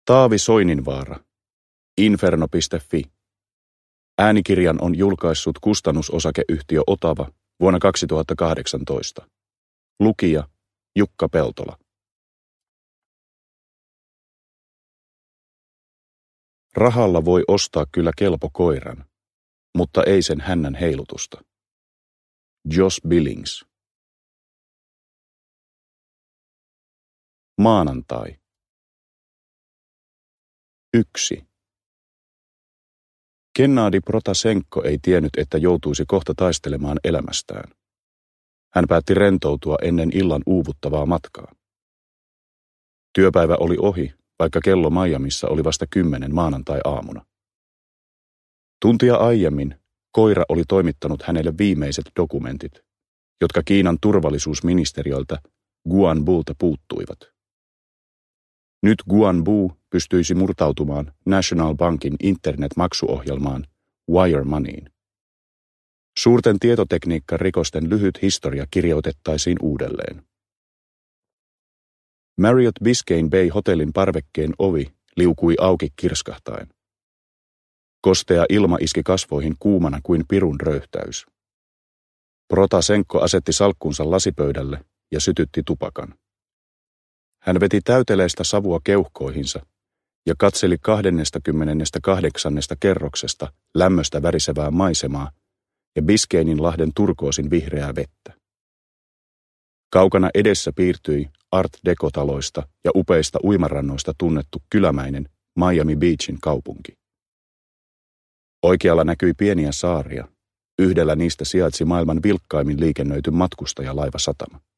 Taavi Soininvaara. Inferno.fi. Äänikirjan on julkaissut kustannusosakeyhtiö Otava vuonna 2018. Lukija Jukka Peltola. Rahalla voi ostaa kyllä kelpo koiran, mutta ei sen hännän heilutusta. Josh Billings. Maanantai. 1. Gennadi Protasenko ei tiennyt, että joutuisi kohta taistelemaan elämästään. Hän päätti rentoutua ennen illan uuvuttavaa matkaa. Työpäivä oli ohi, vaikka kello Miamissa oli vasta 10 maanantai-aamuna. Tuntia aiemmin koira oli toimittanut hänelle viimeiset dokumentit, jotka Kiinan turvallisuusministeriöltä Guanbulta puuttuivat. Nyt Guanbu pystyisi murtautumaan National Bankin internet-maksuohjelmaan Wire Moneyin. Suurten tietotekniikkarikosten lyhyt historia kirjoitettaisiin uudelleen. Marriott Biscayne Bay hotellin parvekkeen ovi liukui auki kirskahtaen. Kostea ilma iski kasvoihin kuumana kuin pirun röyhtäys. Protasenko asetti salkkunsa lasipöydälle ja sytytti tupakan. Hän veti täyteleistä savua keuhkoihinsa ja katseli 28. kerroksesta lämmöstä värisevää maisemaa ja Biscaynen lahden turkoosin vihreää vettä. Kaukana edessä piirtyi Art Deco-taloista ja upeista uimarannoista tunnettu kylämäinen Miami Beachin kaupunki. Oikealla näkyi pieniä saaria. Yhdellä niistä sijaitsi maailman vilkkaimmin liikennöity matkustajalaivasatama.